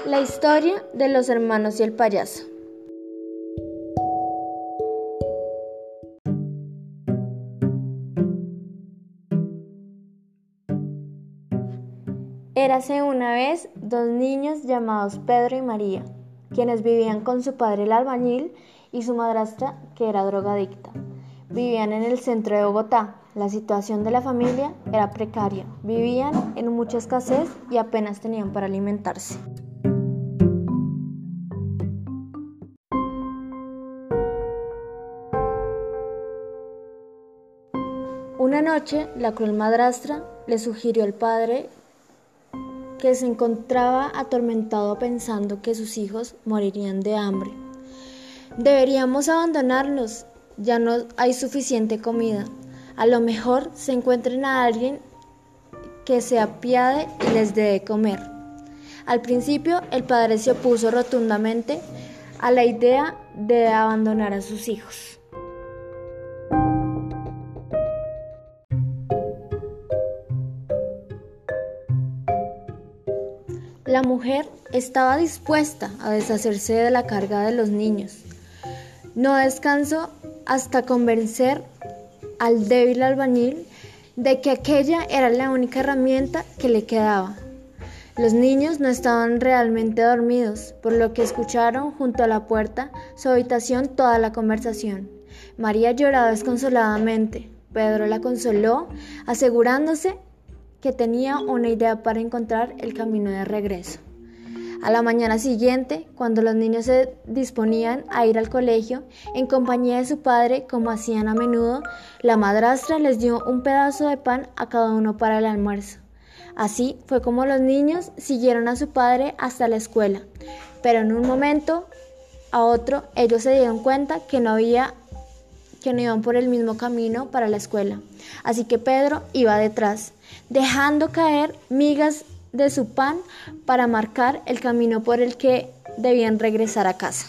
La historia de los hermanos y el payaso. Érase una vez dos niños llamados Pedro y María, quienes vivían con su padre el albañil y su madrastra, que era drogadicta. Vivían en el centro de Bogotá. La situación de la familia era precaria. Vivían en mucha escasez y apenas tenían para alimentarse. Una noche, la cruel madrastra le sugirió al padre que se encontraba atormentado pensando que sus hijos morirían de hambre. Deberíamos abandonarlos, ya no hay suficiente comida. A lo mejor se encuentren a alguien que se apiade y les dé de comer. Al principio, el padre se opuso rotundamente a la idea de abandonar a sus hijos. La mujer estaba dispuesta a deshacerse de la carga de los niños. No descansó hasta convencer al débil albañil de que aquella era la única herramienta que le quedaba. Los niños no estaban realmente dormidos, por lo que escucharon junto a la puerta su habitación toda la conversación. María lloraba desconsoladamente. Pedro la consoló, asegurándose que tenía una idea para encontrar el camino de regreso. A la mañana siguiente, cuando los niños se disponían a ir al colegio, en compañía de su padre, como hacían a menudo, la madrastra les dio un pedazo de pan a cada uno para el almuerzo. Así fue como los niños siguieron a su padre hasta la escuela, pero en un momento a otro ellos se dieron cuenta que no iban por el mismo camino para la escuela. Así que Pedro iba detrás, dejando caer migas de su pan para marcar el camino por el que debían regresar a casa.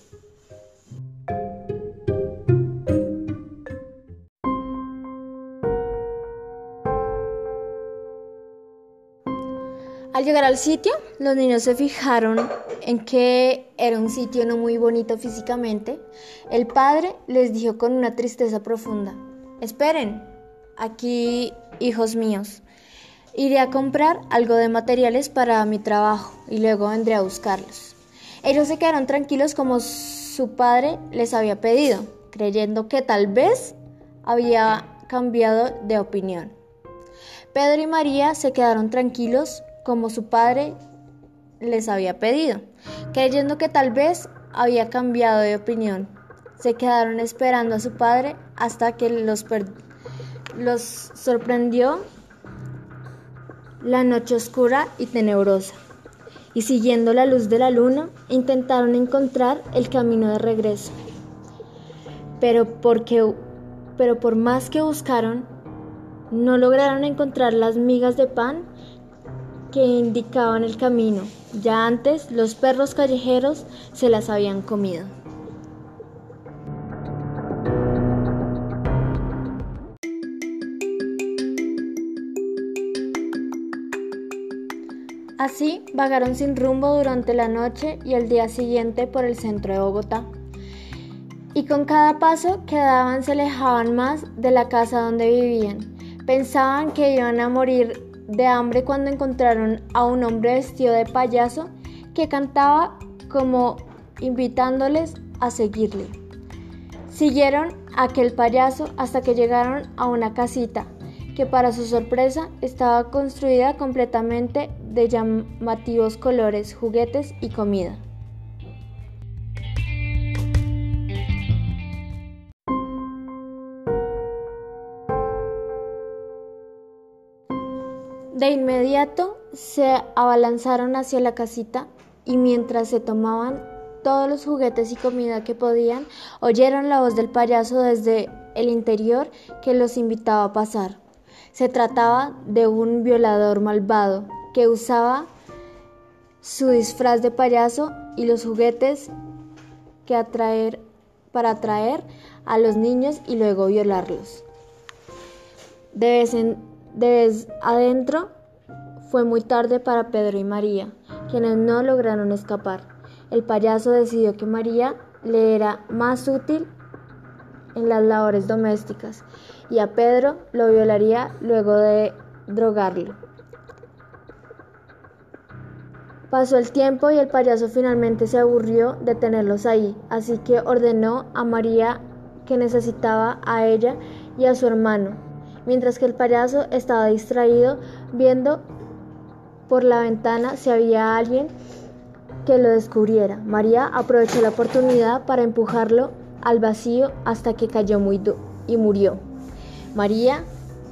Al llegar al sitio, los niños se fijaron en que era un sitio no muy bonito físicamente. El padre les dijo con una tristeza profunda: «Esperen, aquí, hijos míos. Iré a comprar algo de materiales para mi trabajo y luego vendré a buscarlos». Ellos se quedaron tranquilos como su padre les había pedido, creyendo que tal vez había cambiado de opinión. Pedro y María se quedaron tranquilos como su padre les había pedido, creyendo que tal vez había cambiado de opinión. Se quedaron esperando a su padre hasta que los sorprendió la noche oscura y tenebrosa, y siguiendo la luz de la luna, intentaron encontrar el camino de regreso. Pero por más que buscaron, no lograron encontrar las migas de pan que indicaban el camino. Ya antes, los perros callejeros se las habían comido. Así vagaron sin rumbo durante la noche y el día siguiente por el centro de Bogotá. Y con cada paso que daban se alejaban más de la casa donde vivían. Pensaban que iban a morir de hambre cuando encontraron a un hombre vestido de payaso que cantaba como invitándoles a seguirle. Siguieron a aquel payaso hasta que llegaron a una casita que, para su sorpresa, estaba construida completamente de llamativos colores, juguetes y comida. De inmediato se abalanzaron hacia la casita y mientras se tomaban todos los juguetes y comida que podían, oyeron la voz del payaso desde el interior que los invitaba a pasar. Se trataba de un violador malvado que usaba su disfraz de payaso y los juguetes para atraer a los niños y luego violarlos. De vez adentro fue muy tarde para Pedro y María, quienes no lograron escapar. El payaso decidió que María le era más útil en las labores domésticas y a Pedro lo violaría luego de drogarlo. Pasó el tiempo y el payaso finalmente se aburrió de tenerlos ahí, así que ordenó a María que necesitaba a ella y a su hermano, mientras que el payaso estaba distraído viendo por la ventana si había alguien que lo descubriera. María aprovechó la oportunidad para empujarlo al vacío hasta que cayó y murió. María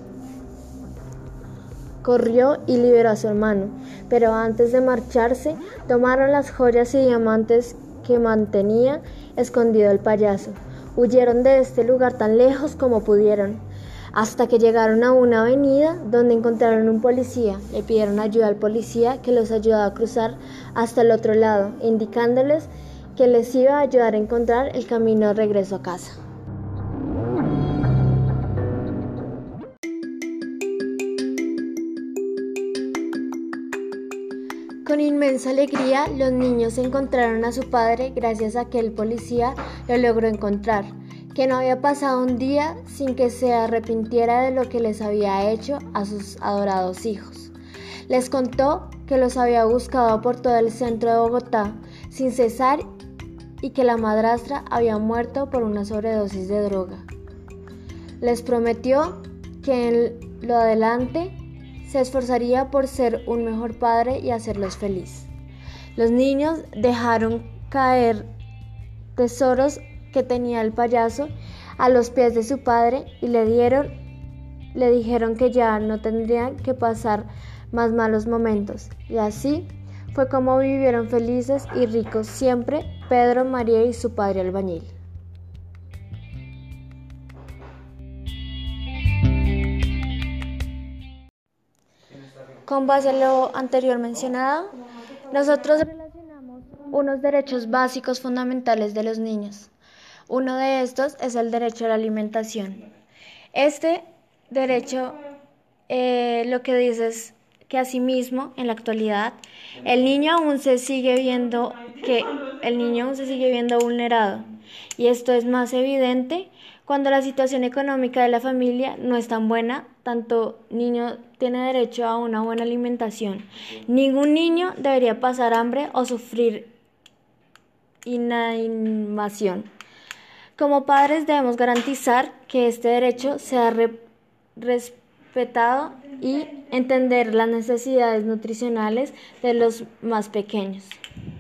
corrió y liberó a su hermano, pero antes de marcharse, tomaron las joyas y diamantes que mantenía escondido el payaso. Huyeron de este lugar tan lejos como pudieron, hasta que llegaron a una avenida donde encontraron un policía. Le pidieron ayuda al policía que los ayudara a cruzar hasta el otro lado, indicándoles que les iba a ayudar a encontrar el camino de regreso a casa. Con inmensa alegría, los niños encontraron a su padre gracias a que el policía lo logró encontrar, que no había pasado un día sin que se arrepintiera de lo que les había hecho a sus adorados hijos. Les contó que los había buscado por todo el centro de Bogotá sin cesar y que la madrastra había muerto por una sobredosis de droga. Les prometió que en lo adelante se esforzaría por ser un mejor padre y hacerlos feliz. Los niños dejaron caer tesoros que tenía el payaso a los pies de su padre y le dijeron que ya no tendrían que pasar más malos momentos. Y así fue como vivieron felices y ricos siempre Pedro, María y su padre albañil. Con base en lo anterior mencionado, nosotros relacionamos unos derechos básicos fundamentales de los niños. Uno de estos es el derecho a la alimentación. Este derecho lo que dice es que asimismo, en la actualidad, el niño aún se sigue viendo vulnerado. Y esto es más evidente cuando la situación económica de la familia no es tan buena. Tanto niño tiene derecho a una buena alimentación. Ningún niño debería pasar hambre o sufrir inanimación. Como padres debemos garantizar que este derecho sea respetado y entender las necesidades nutricionales de los más pequeños.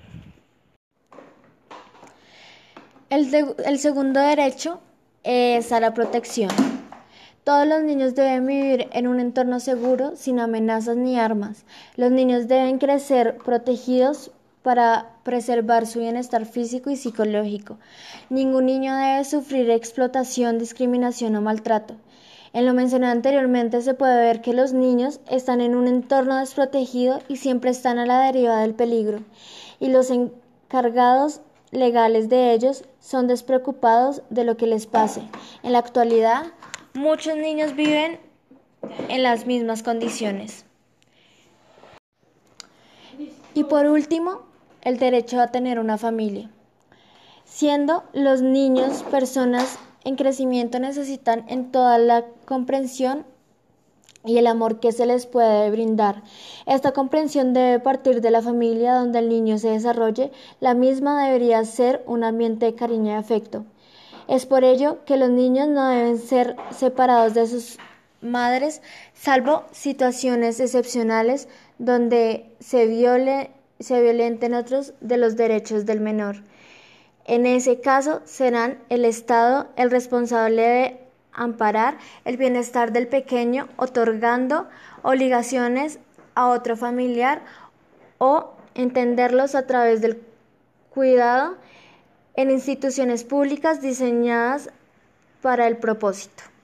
El segundo derecho es a la protección. Todos los niños deben vivir en un entorno seguro, sin amenazas ni armas. Los niños deben crecer protegidos para preservar su bienestar físico y psicológico. Ningún niño debe sufrir explotación, discriminación o maltrato. En lo mencionado anteriormente se puede ver que los niños están en un entorno desprotegido y siempre están a la deriva del peligro, y los encargados legales de ellos son despreocupados de lo que les pase. En la actualidad, muchos niños viven en las mismas condiciones. Y por último, el derecho a tener una familia. Siendo los niños personas en crecimiento, necesitan en toda la comprensión y el amor que se les puede brindar. Esta comprensión debe partir de la familia donde el niño se desarrolle. La misma debería ser un ambiente de cariño y afecto. Es por ello que los niños no deben ser separados de sus madres, salvo situaciones excepcionales donde se violenten otros de los derechos del menor. En ese caso, serán el Estado el responsable de amparar el bienestar del pequeño, otorgando obligaciones a otro familiar o entenderlos a través del cuidado en instituciones públicas diseñadas para el propósito.